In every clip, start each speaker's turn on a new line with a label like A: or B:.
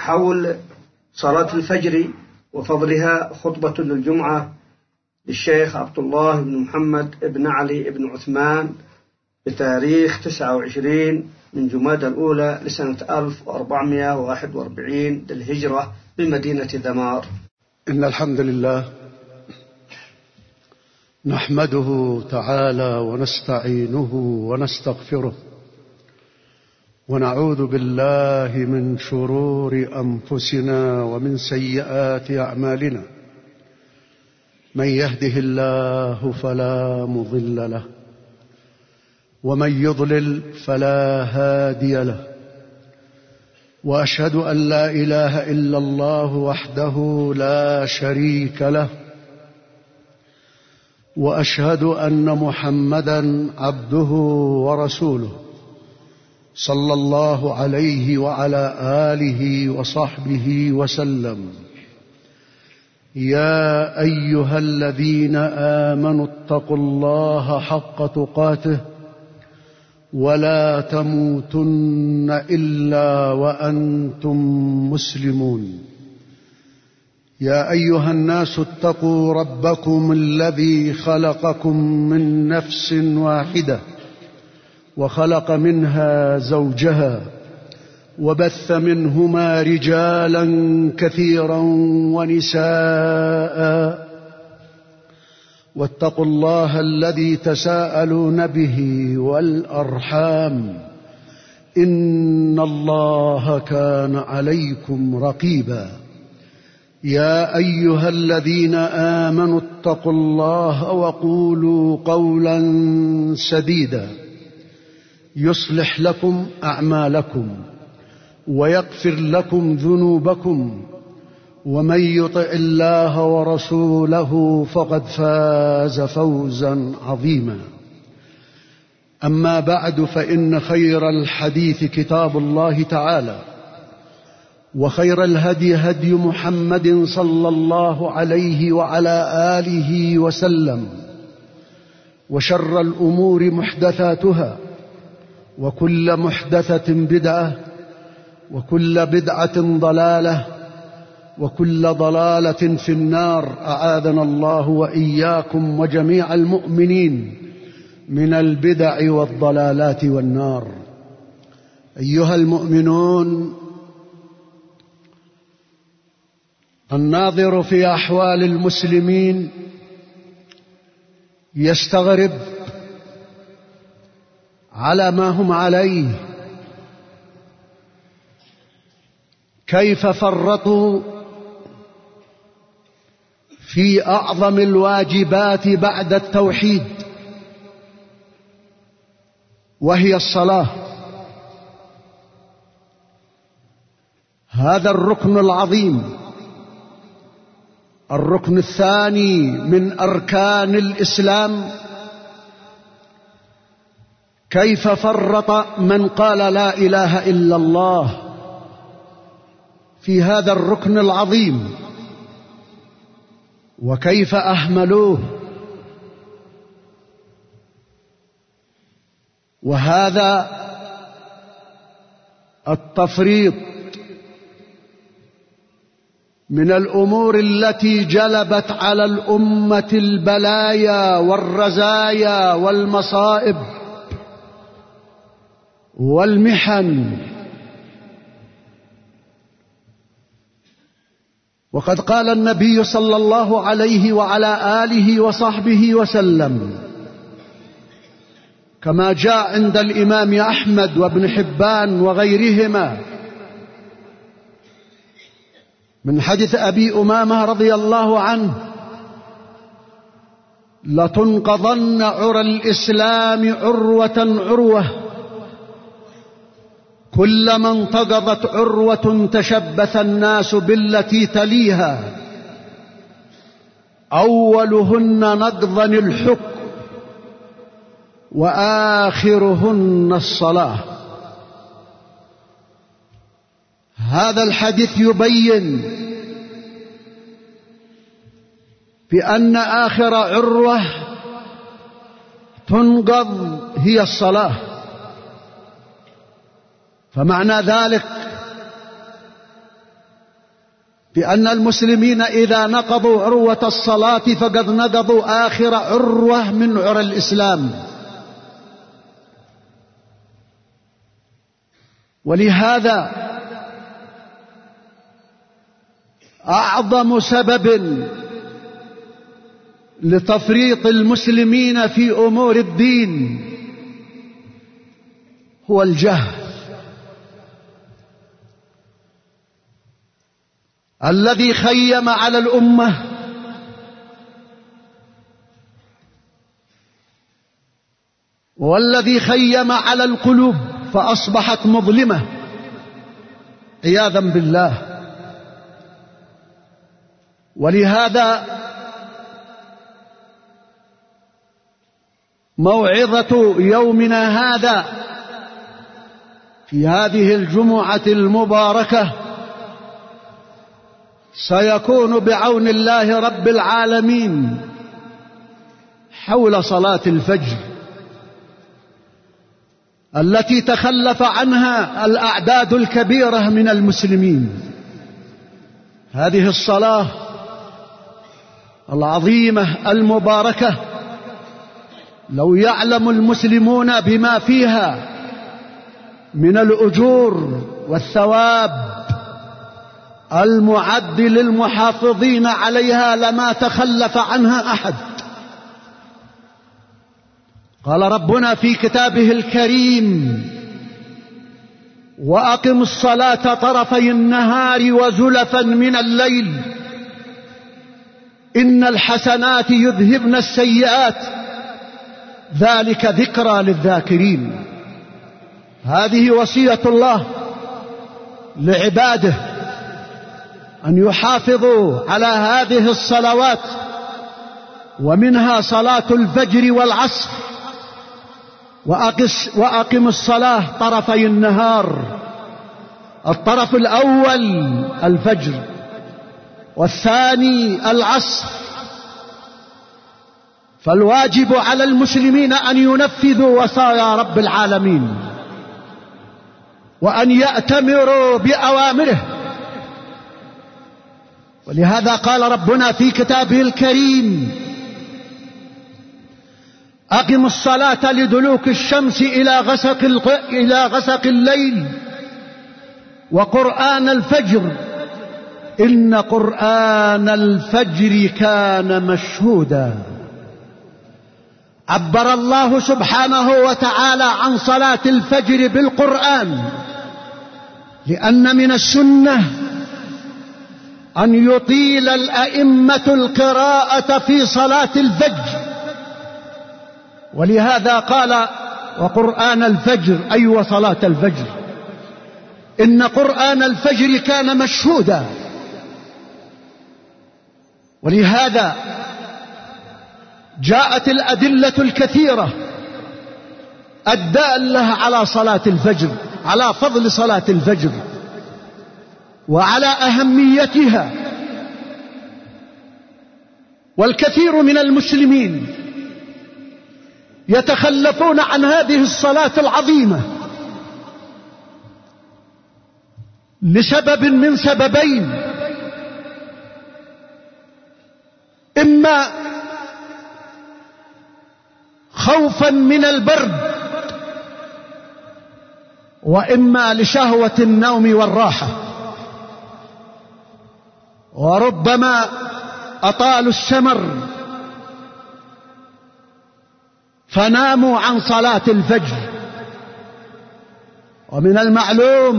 A: حول صلاة الفجر وفضلها خطبة للجمعة للشيخ عبد الله بن محمد بن علي بن عثمان بتاريخ 29 من جمادى الأولى لسنة 1441 للهجرة بمدينة ذمار.
B: إن الحمد لله نحمده تعالى ونستعينه ونستغفره ونعوذ بالله من شرور أنفسنا ومن سيئات أعمالنا. من يهده الله فلا مضل له ومن يضلل فلا هادي له، وأشهد أن لا إله إلا الله وحده لا شريك له، وأشهد أن محمدًا عبده ورسوله صلى الله عليه وعلى آله وصحبه وسلم. يا أيها الذين آمنوا اتقوا الله حق تقاته ولا تموتن إلا وأنتم مسلمون. يا أيها الناس اتقوا ربكم الذي خلقكم من نفس واحدة وخلق منها زوجها وبث منهما رجالا كثيرا ونساء، واتقوا الله الذي تساءلون به والأرحام إن الله كان عليكم رقيبا. يا أيها الذين آمنوا اتقوا الله وقولوا قولا سديدا يصلح لكم أعمالكم ويغفر لكم ذنوبكم، ومن يطع الله ورسوله فقد فاز فوزا عظيما. أما بعد، فإن خير الحديث كتاب الله تعالى، وخير الهدي هدي محمد صلى الله عليه وعلى آله وسلم، وشر الأمور محدثاتها، وكل محدثة بدعة، وكل بدعة ضلالة، وكل ضلالة في النار. أعاذنا الله وإياكم وجميع المؤمنين من البدع والضلالات والنار. أيها المؤمنون، الناظر في أحوال المسلمين يستغرب على ما هم عليه، كيف فرطوا في أعظم الواجبات بعد التوحيد، وهي الصلاة. هذا الركن العظيم، الركن الثاني من أركان الإسلام، كيف فرط من قال لا إله إلا الله في هذا الركن العظيم، وكيف أهملوه. وهذا التفريط من الأمور التي جلبت على الأمة البلايا والرزايا والمصائب والمحن. وقد قال النبي صلى الله عليه وعلى آله وصحبه وسلم، كما جاء عند الإمام أحمد وابن حبان وغيرهما من حديث أبي أمامة رضي الله عنه: لتنقضن عرى الإسلام عروة عروة، كلما انتقضت عروة تشبث الناس بالتي تليها، أولهن نقضا الحكم وآخرهن الصلاة. هذا الحديث يبين بأن آخر عروة تنقض هي الصلاة. فمعنى ذلك بأن المسلمين إذا نقضوا عروة الصلاة فقد نقضوا آخر عروة من عرى الإسلام. ولهذا أعظم سبب لتفريط المسلمين في أمور الدين هو الجهل الذي خيم على الأمة والذي خيم على القلوب فأصبحت مظلمة عياذا بالله. ولهذا موعظة يومنا هذا في هذه الجمعة المباركة سيكون بعون الله رب العالمين حول صلاة الفجر التي تخلف عنها الأعداد الكبيرة من المسلمين. هذه الصلاة العظيمة المباركة لو يعلم المسلمون بما فيها من الأجور والثواب المعد للمحافظين عليها لما تخلف عنها أحد. قال ربنا في كتابه الكريم: وأقم الصلاة طرفي النهار وزلفا من الليل إن الحسنات يذهبن السيئات ذلك ذكرى للذاكرين. هذه وصية الله لعباده أن يحافظوا على هذه الصلوات، ومنها صلاة الفجر والعصر. وأقم الصلاة طرفي النهار، الطرف الأول الفجر والثاني العصر. فالواجب على المسلمين أن ينفذوا وصايا رب العالمين وأن يأتمروا بأوامره. ولهذا قال ربنا في كتابه الكريم: أقم الصلاة لدلوك الشمس إلى غسق الليل وقرآن الفجر إن قرآن الفجر كان مشهودا. عبر الله سبحانه وتعالى عن صلاة الفجر بالقرآن، لأن من السنة أن يطيل الأئمة القراءة في صلاة الفجر. ولهذا قال: وقرآن الفجر، أي وصلاة الفجر إن قرآن الفجر كان مشهودا. ولهذا جاءت الأدلة الكثيرة الدالة على صلاة الفجر، على فضل صلاة الفجر وعلى أهميتها. والكثير من المسلمين يتخلفون عن هذه الصلاة العظيمة لسبب من سببين: إما خوفا من البرد، وإما لشهوة النوم والراحة. وربما أطالوا السمر فناموا عن صلاة الفجر. ومن المعلوم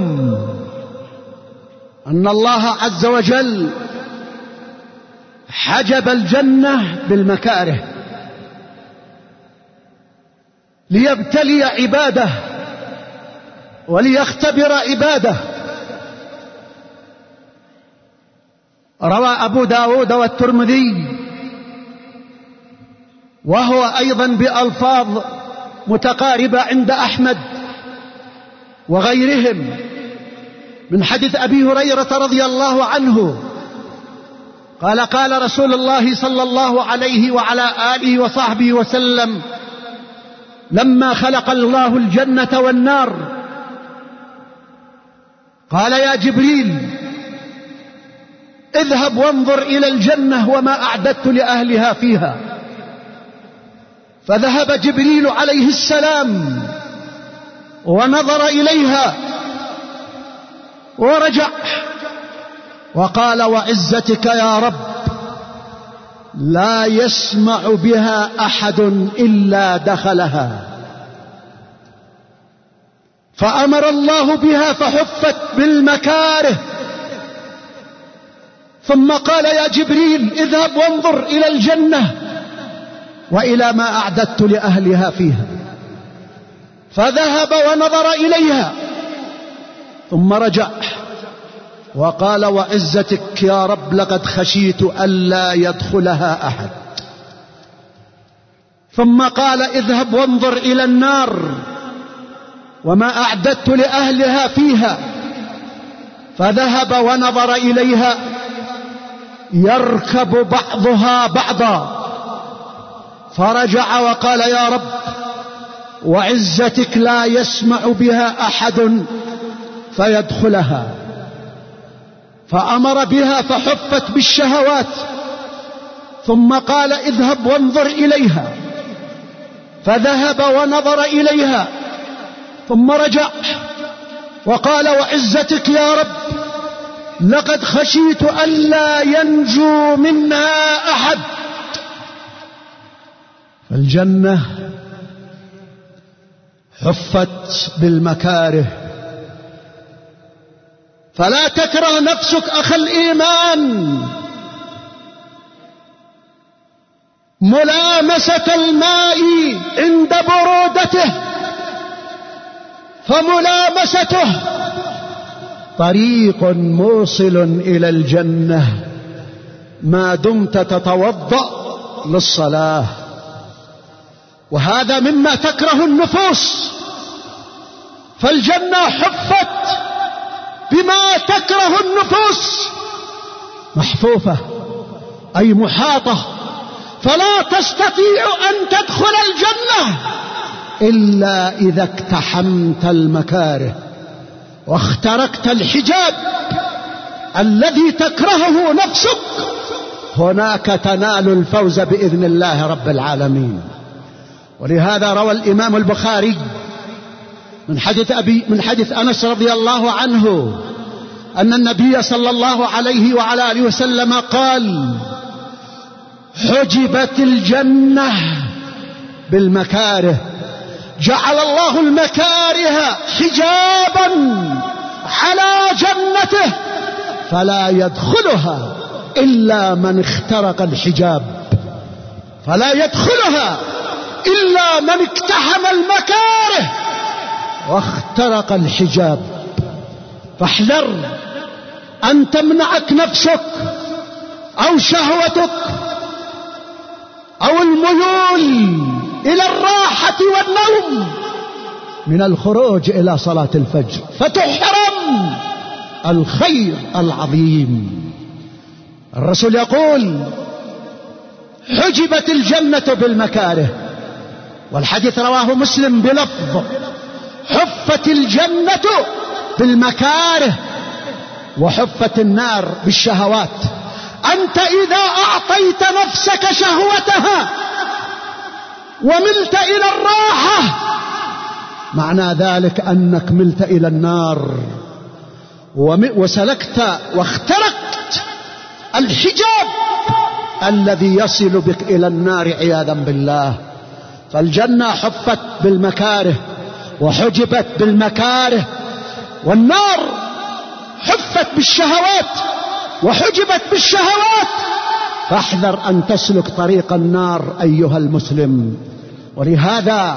B: أن الله عز وجل حجب الجنة بالمكاره ليبتلي عباده وليختبر عباده. روى أبو داود والترمذي وهو أيضا بألفاظ متقاربة عند أحمد وغيرهم من حديث أبي هريرة رضي الله عنه قال: قال رسول الله صلى الله عليه وعلى آله وصحبه وسلم: لما خلق الله الجنة والنار قال: يا جبريل اذهب وانظر إلى الجنة وما أعددت لأهلها فيها. فذهب جبريل عليه السلام ونظر إليها ورجع وقال: وعزتك يا رب لا يسمع بها أحد إلا دخلها. فأمر الله بها فحفت بالمكاره، ثم قال: يا جبريل اذهب وانظر إلى الجنة وإلى ما أعددت لأهلها فيها. فذهب ونظر إليها ثم رجع وقال: وعزتك يا رب لقد خشيت ألا يدخلها أحد. ثم قال: اذهب وانظر إلى النار وما أعددت لأهلها فيها. فذهب ونظر إليها يركب بعضها بعضا، فرجع وقال: يا رب وعزتك لا يسمع بها أحد فيدخلها. فأمر بها فحفت بالشهوات، ثم قال: اذهب وانظر إليها. فذهب ونظر إليها ثم رجع وقال: وعزتك يا رب لقد خشيت ألا ينجو منها أحد. فالجنة حفت بالمكاره، فلا تكره نفسك أخ الإيمان ملامسة الماء عند برودته، فملامسته طريق موصل إلى الجنة ما دمت تتوضأ للصلاة. وهذا مما تكره النفوس، فالجنة حفت بما تكره النفوس، محفوفة أي محاطة، فلا تستطيع أن تدخل الجنة إلا إذا اقتحمت المكاره واخترقت الحجاب الذي تكرهه نفسك. هناك تنال الفوز بإذن الله رب العالمين. ولهذا روى الإمام البخاري من حديث أنس رضي الله عنه أن النبي صلى الله عليه وعلى آله وسلم قال: حجبت الجنة بالمكاره، جعل الله المكاره حجابا على جنته فلا يدخلها إلا من اخترق الحجاب، فلا يدخلها إلا من اقتحم المكاره واخترق الحجاب. فاحذر أن تمنعك نفسك أو شهوتك أو الميول إلى الراحة والنوم من الخروج إلى صلاة الفجر، فتحرم الخير العظيم. الرسول يقول: حجبت الجنة بالمكاره. والحديث رواه مسلم بلفظ: حفت الجنة بالمكاره وحفت النار بالشهوات. أنت إذا أعطيت نفسك شهوتها وملت إلى الراحة معنى ذلك أنك ملت إلى النار وسلكت واخترقت الحجاب الذي يصل بك إلى النار عياذا بالله. فالجنة حفت بالمكاره وحجبت بالمكاره، والنار حفت بالشهوات وحجبت بالشهوات. فاحذر أن تسلك طريق النار أيها المسلم. ولهذا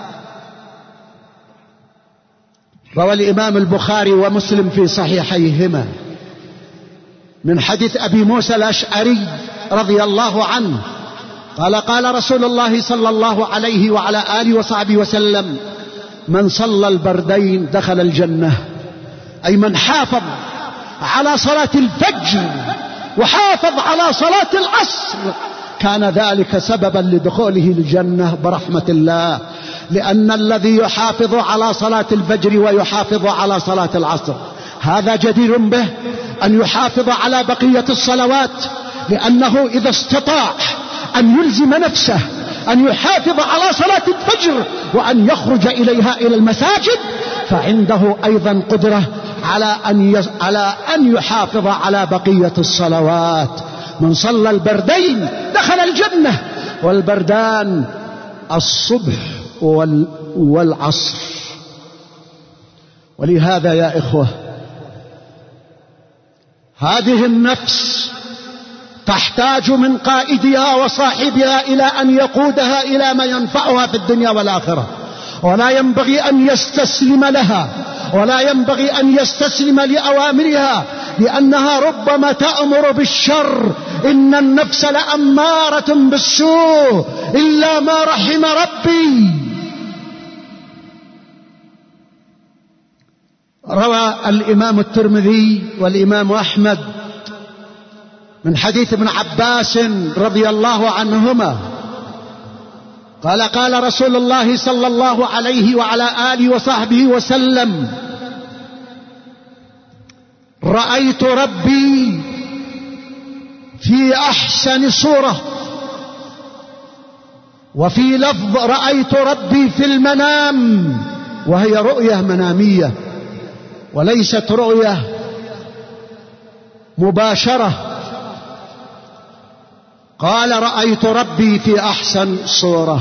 B: روى الإمام البخاري ومسلم في صحيحيهما من حديث أبي موسى الأشعري رضي الله عنه قال: قال رسول الله صلى الله عليه وعلى آله وصحبه وسلم: من صلى البردين دخل الجنة. أي من حافظ على صلاة الفجر وحافظ على صلاة العصر كان ذلك سببا لدخوله الجنة برحمة الله، لأن الذي يحافظ على صلاة الفجر ويحافظ على صلاة العصر هذا جدير به أن يحافظ على بقية الصلوات، لأنه إذا استطاع أن يلزم نفسه أن يحافظ على صلاة الفجر وأن يخرج إليها إلى المساجد، فعنده أيضا قدرة على أن يحافظ على بقية الصلوات. من صلى البردين دخل الجنة، والبردان الصبح والعصر. ولهذا يا إخوة، هذه النفس تحتاج من قائدها وصاحبها إلى أن يقودها إلى ما ينفعها في الدنيا والآخرة، ولا ينبغي أن يستسلم لها، ولا ينبغي أن يستسلم لأوامرها، لأنها ربما تأمر بالشر. إن النفس لأمارة بالسوء إلا ما رحم ربي. روى الإمام الترمذي والإمام أحمد من حديث ابن عباس رضي الله عنهما قال: قال رسول الله صلى الله عليه وعلى آله وصحبه وسلم: رأيت ربي في أحسن صورة. وفي لفظ: رأيت ربي في المنام، وهي رؤية منامية وليست رؤية مباشرة. قال: رأيت ربي في أحسن صورة.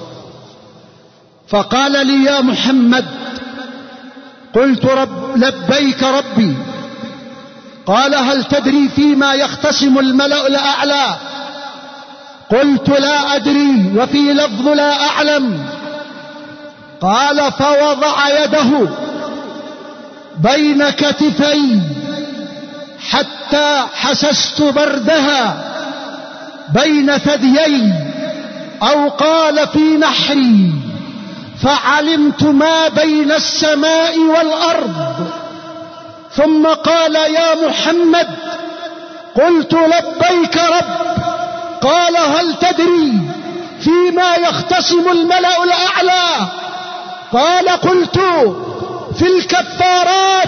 B: فقال لي: يا محمد. قلت: لبيك ربي. قال: هل تدري فيما يختصم الملأ الأعلى؟ قلت: لا أدري. وفي لفظ: لا أعلم. قال: فوضع يده بين كتفي حتى حسست بردها بين ثديي، أو قال في نحري، فعلمت ما بين السماء والأرض. ثم قال: يا محمد. قلت: لبيك رب. قال: هل تدري فيما يختصم الملأ الأعلى؟ قال: قلت: في الكفارات.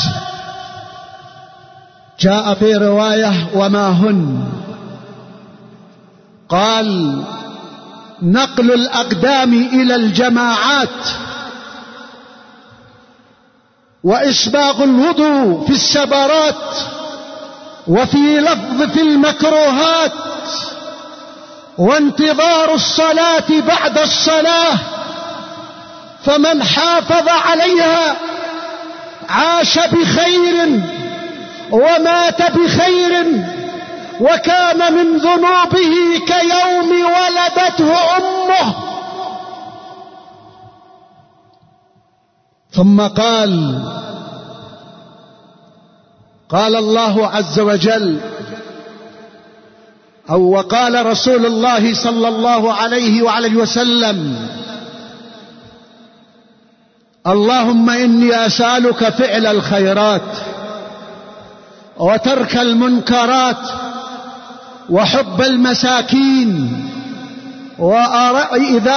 B: جاء في رواية: وما هن؟ قال: نقل الأقدام إلى الجماعات، وإسباغ الوضوء في السبرات، وفي لفظ في المكروهات، وانتظار الصلاة بعد الصلاة. فمن حافظ عليها عاش بخير ومات بخير، وكان من ذنوبه كيوم ولدته أمه. ثم قال الله عز وجل، أو وقال رسول الله صلى الله عليه وعلى وسلم: اللهم إني أسألك فعل الخيرات وترك المنكرات وحب المساكين، وإذا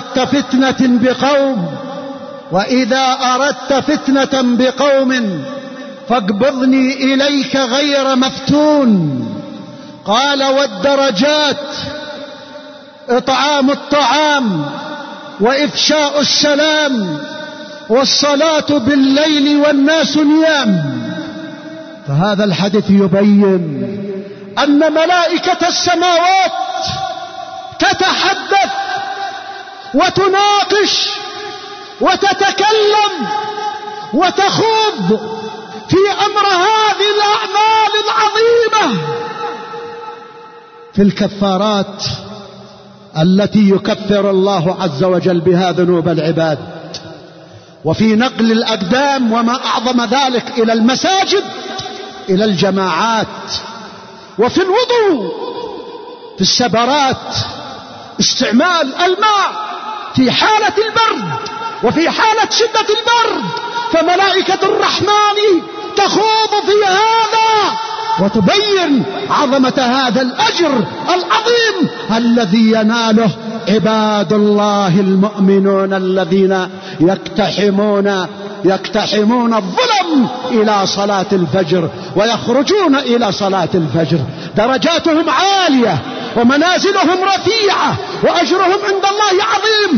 B: أردت فتنة بقوم فاقبضني إليك غير مفتون. قال: والدرجات إطعام الطعام وإفشاء السلام والصلاة بالليل والناس نيام. فهذا الحديث يبين أن ملائكة السماوات تتحدث وتناقش وتتكلم وتخوض في أمر هذه الأعمال العظيمة، في الكفارات التي يكفر الله عز وجل بها ذنوب العباد، وفي نقل الأقدام وما أعظم ذلك إلى المساجد، إلى الجماعات، وفي الوضوء، في السبرات، استعمال الماء في حالة البرد وفي حالة شدة البرد. فملائكة الرحمن تخوض في هذا وتبين عظمة هذا الأجر العظيم الذي يناله عباد الله المؤمنون الذين يقتحمون الظلم إلى صلاة الفجر ويخرجون إلى صلاة الفجر. درجاتهم عالية ومنازلهم رفيعة وأجرهم عند الله عظيم،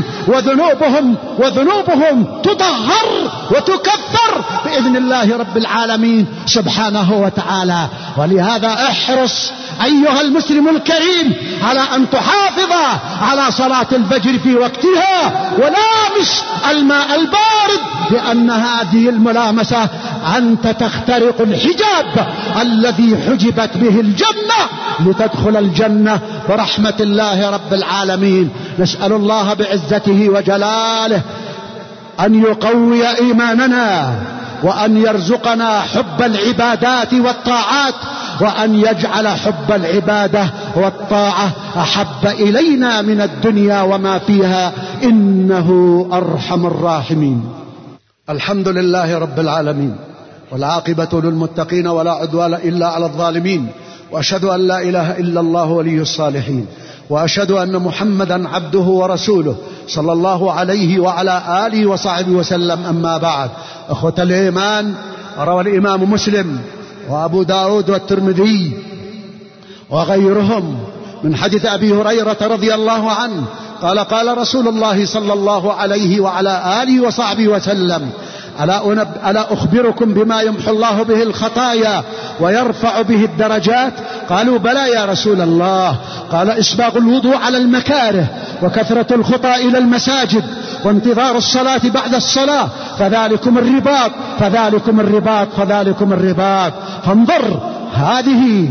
B: وذنوبهم تطهر وتكفر بإذن الله رب العالمين سبحانه وتعالى. ولهذا احرص أيها المسلم الكريم على أن تحافظ على صلاة الفجر في وقتها، ولامس الماء البارد، لأن هذه الملامسة أنت تخترق الحجاب الذي حجبت به الجنة لتدخل الجنة برحمة الله رب العالمين. نسأل الله بعزته وجلاله أن يقوي إيماننا، وأن يرزقنا حب العبادات والطاعات، وأن يجعل حب العبادة والطاعة أحب إلينا من الدنيا وما فيها، إنه أرحم الراحمين. الحمد لله رب العالمين، والعاقبة للمتقين ولا عدوان إلا على الظالمين، وأشهد أن لا إله إلا الله ولي الصالحين، وأشهد أن محمدا عبده ورسوله صلى الله عليه وعلى آله وصحبه وسلم. أما بعد، أخوة الإيمان، روى الإمام مسلم وأبو داود والترمذي وغيرهم من حديث أبي هريرة رضي الله عنه قال: قال رسول الله صلى الله عليه وعلى آله وصحبه وسلم: ألا أخبركم بما يمحو الله به الخطايا ويرفع به الدرجات؟ قالوا: بلى يا رسول الله. قال: إسباغ الوضوء على المكاره، وكثرة الخطى إلى المساجد، وانتظار الصلاة بعد الصلاة، فذلكم الرباط فذلكم الرباط فذلكم الرباط. فانظر، هذه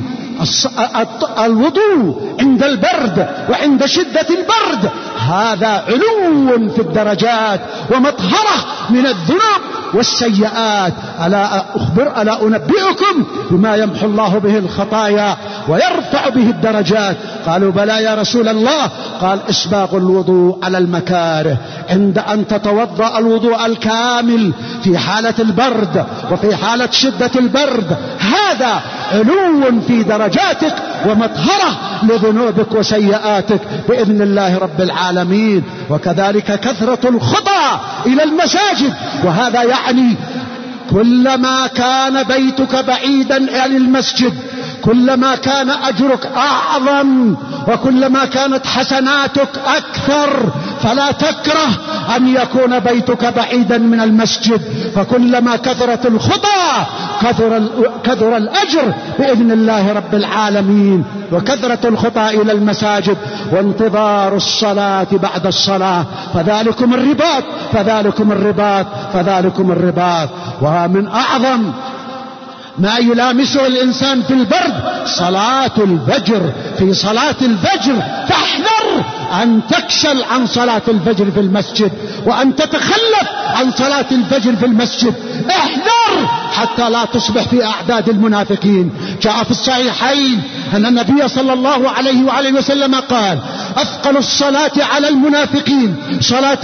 B: الوضوء عند البرد وعند شدة البرد هذا علو في الدرجات ومطهرة من الذنوب والسيئات. ألا أنبئكم بما يمحو الله به الخطايا ويرفع به الدرجات؟ قالوا: بلى يا رسول الله. قال: إسباغ الوضوء على المكاره، عند أن تتوضأ الوضوء الكامل في حالة البرد وفي حالة شدة البرد، هذا علو في درجاتك ومطهرة لذنوبك وسيئاتك بإذن الله رب العالمين. وكذلك كثرة الخطى إلى المساجد، وهذا يعني كلما كان بيتك بعيدا عن المسجد كلما كان أجرك أعظم، وكلما كانت حسناتك أكثر. فلا تكره أن يكون بيتك بعيدا من المسجد، فكلما كثرت الخطى كثر الأجر بإذن الله رب العالمين. وكثرة الخطى إلى المساجد وانتظار الصلاة بعد الصلاة، فذلكم الرباط فذلكم الرباط فذلكم الرباط. ومن أعظم ما يلامسه الإنسان في البرد صلاة الفجر. في صلاة الفجر فاحذر أن تكسل عن صلاة الفجر في المسجد، وأن تتخلف عن صلاة الفجر في المسجد. احذر حتى لا تصبح في أعداد المنافقين. جاء في الصحيحين أن النبي صلى الله عليه وآله وسلم قال: أثقل الصلاة على المنافقين صلاة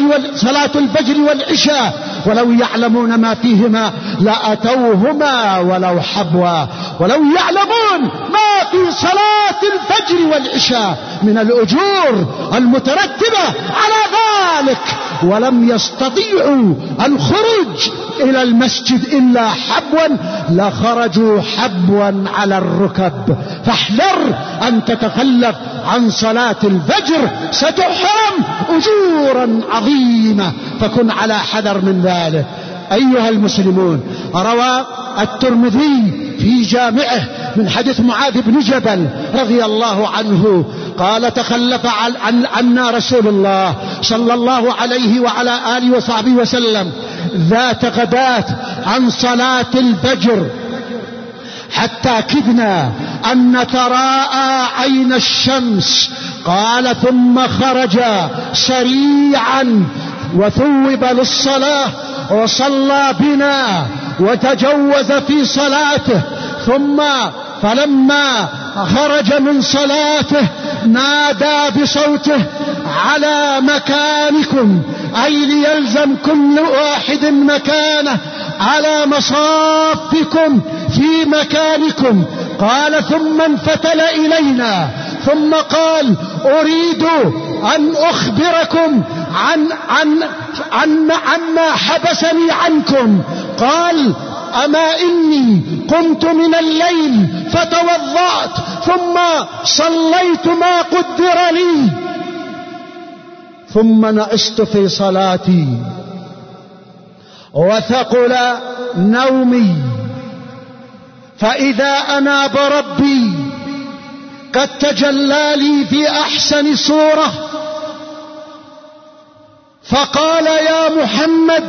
B: الفجر والعشاء، ولو يعلمون ما فيهما لأتوهما ولو حبوا. ولو يعلمون ما في صلاة الفجر والعشاء من الأجور المترتبة على ذلك، ولم يستطيعوا الخروج إلى المسجد إلا حبوا، لخرجوا حبوا على الركب. فاحذر أن تتخلف عن صلاة الفجر، ستحرم أجورا عظيمة، فكن على حذر من ذلك. أيها المسلمون، روى الترمذي في جامعه من حديث معاذ بن جبل رضي الله عنه قال: تخلف عنا رسول الله صلى الله عليه وعلى آله وصحبه وسلم ذات غداة عن صلاة الفجر حتى كدنا أن نتراءى عين الشمس. قال: ثم خرج سريعا وثوب للصلاة وصلى بنا وتجوز في صلاته، فلما خرج من صلاته نادى بصوته: على مكانكم، أي ليلزم كل واحد مكانه، على مصافكم في مكانكم. قال: ثم انفتل إلينا ثم قال: أريد أن أخبركم عما حبسني عنكم. قال: أما إني قمت من الليل فتوضأت ثم صليت ما قدر لي ثم نعست في صلاتي وثقل نومي فإذا أنا بربي قد تجلى لي في أحسن صورة فقال يا محمد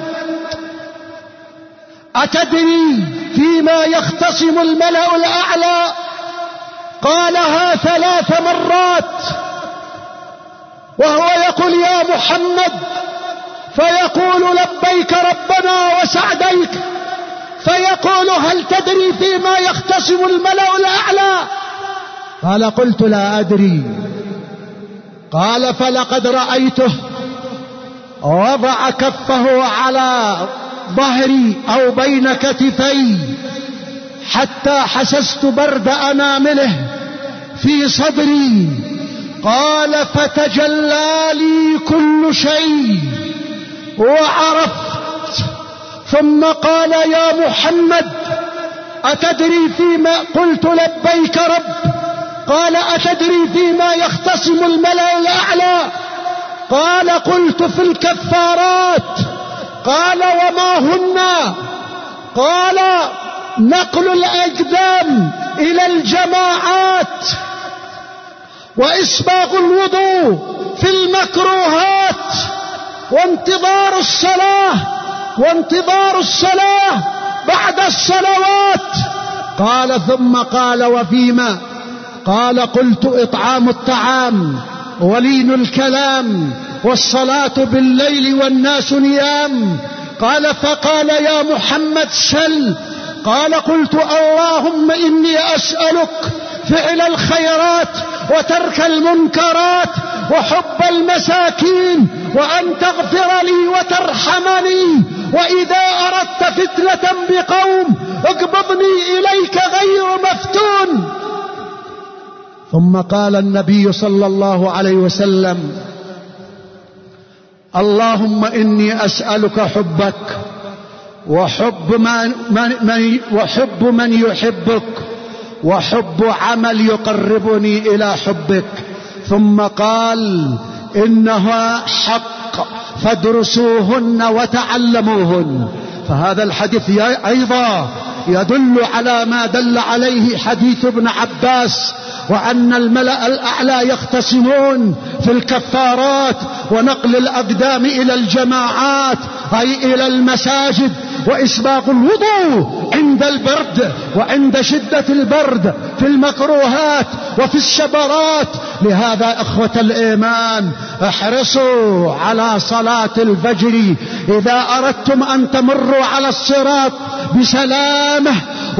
B: أتدري فيما يختصم الملأ الأعلى؟ قالها 3 مرات وهو يقول يا محمد فيقول لبيك ربنا وسعديك فيقول هل تدري فيما يختصم الملأ الأعلى؟ قال قلت لا أدري. قال فلقد رأيته وضع كفه على ظهري أو بين كتفي حتى حسست برد أنامله في صدري. قال فتجلى لي كل شيء وعرفت ثم قال يا محمد أتدري فيما؟ قلت لبيك رب. قال أتدري فيما يختصم الملأ الأعلى؟ قال قلت في الكفارات. قال وما هن؟ قال نقل الأقدام إلى الجماعات وإسباغ الوضوء في المكروهات وانتظار الصلاة بعد الصلوات. قال ثم قال وفيما؟ قال قلت إطعام الطعام ولين الكلام والصلاة بالليل والناس نيام. قال فقال يا محمد سل. قال قلت اللهم إني أسألك فعل الخيرات وترك المنكرات وحب المساكين وأن تغفر لي وترحمني وإذا أردت فتنة بقوم اقبضني إليك غير مفتون. ثم قال النبي صلى الله عليه وسلم اللهم إني أسألك حبك وحب من يحبك وحب عمل يقربني إلى حبك. ثم قال إنها حق فادرسوهن وتعلموهن. فهذا الحديث أيضا يدل على ما دل عليه حديث ابن عباس وأن الملأ الأعلى يختصمون في الكفارات ونقل الأقدام إلى الجماعات أي إلى المساجد وإسباغ الوضوء عند البرد وعند شدة البرد في المكروهات وفي الشبرات. لهذا إخوة الإيمان احرصوا على صلاة الفجر إذا أردتم أن تمروا على الصراط بسلامة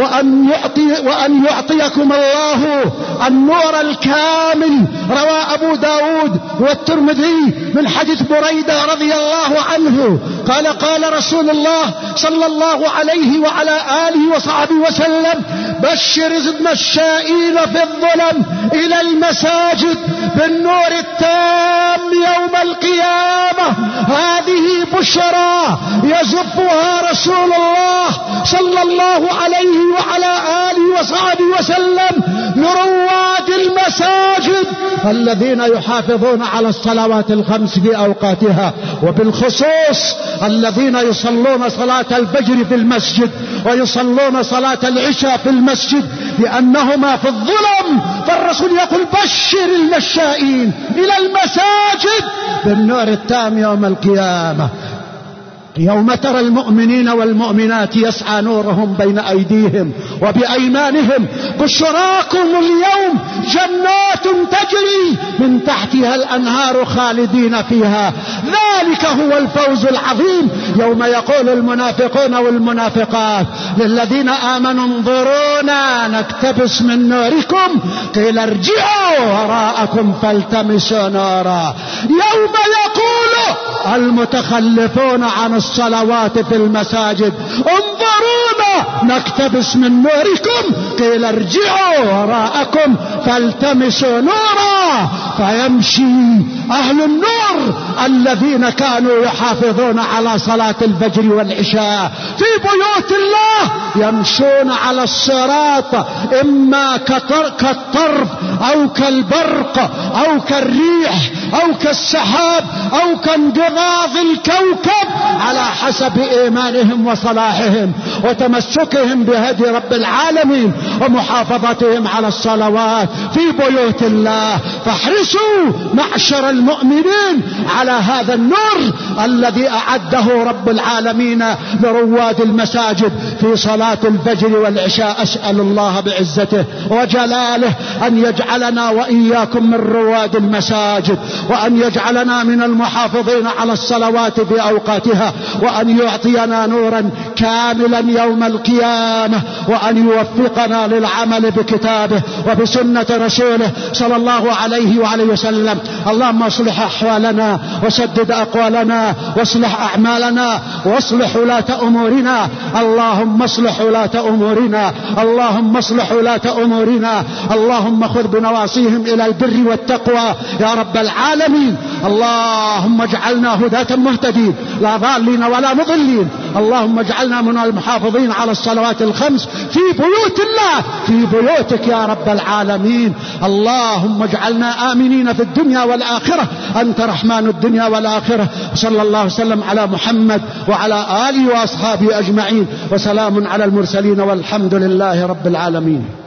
B: وأن يعطيكم الله النور الكامل. روى أبو داود والترمذي من حديث بريدة رضي الله عنه قال قال رسول الله صلى الله عليه وعلى آله وصحبه وسلم بشر المشائين في الظلم إلى المساجد بالنور التام يوم القيامة. هذه بشرى يزفها رسول الله صلى الله عليه وعلى آله وصحبه وسلم لرواد المساجد الذين يحافظون على الصلوات الخمس في أوقاتها وبالخصوص الذين يصلون صلاة الفجر في المسجد ويصلون صلاة العشاء في المسجد لأنهما في الظلم. فالرسول يقول بشر المشائين إلى المساجد بالنور التام يوم القيامة يوم ترى المؤمنين والمؤمنات يسعى نورهم بين أيديهم وبأيمانهم بشراكم اليوم جنات تجري من تحتها الأنهار خالدين فيها ذلك هو الفوز العظيم. يوم يقول المنافقون والمنافقات للذين آمنوا انظرونا نكتبس من نوركم قيل ارجعوا وراءكم فالتمسوا نورا. يوم يقول المتخلفون عن الصلوات في المساجد انظرونا نكتبس من نوركم قيل ارجعوا وراءكم فالتمسوا نورا، فيمشي أهل النور الذين كانوا يحافظون على صلاة الفجر والعشاء في بيوت الله يمشون على الصراط إما كالطرف أو كالبرق أو كالريح أو كالسحاب أو كانقضاض الكوكب، على حسب إيمانهم وصلاحهم وتمسكهم بهدي رب العالمين ومحافظتهم على الصلوات في بيوت الله. فاحرصوا معشر المؤمنين على هذا النور الذي أعده رب العالمين لرواد المساجد في صلاة الفجر والعشاء. أسأل الله بعزته وجلاله أن يجعلنا وإياكم من رواد المساجد، وأن يجعلنا من المحافظين على الصلوات في أوقاتها، وأن يعطينا نورا كاملا يوم القيامة، وأن يوفقنا للعمل بكتابه وبسنة رسوله صلى الله عليه وعليه وسلم. اللهم اصلح أحوالنا وسدد أقوالنا واصلح أعمالنا واصلح ولاة أمورنا. اللهم اصلح ولاة أمورنا، اللهم اصلح ولاة أمورنا، اللهم خذ بنواصيهم إلى البر والتقوى يا رب العالمين. اللهم اجعلنا هداة مهتدين لا ضالين ولا مضلين. اللهم اجعلنا من المحافظين على الصلوات الخمس في بيوت الله، في بيوتك يا رب العالمين. اللهم اجعلنا آمنين في الدنيا والآخرة، أنت رحمن الدنيا والآخرة. صلى الله وسلم على محمد وعلى آله وأصحابه أجمعين، وسلام على المرسلين والحمد لله رب العالمين.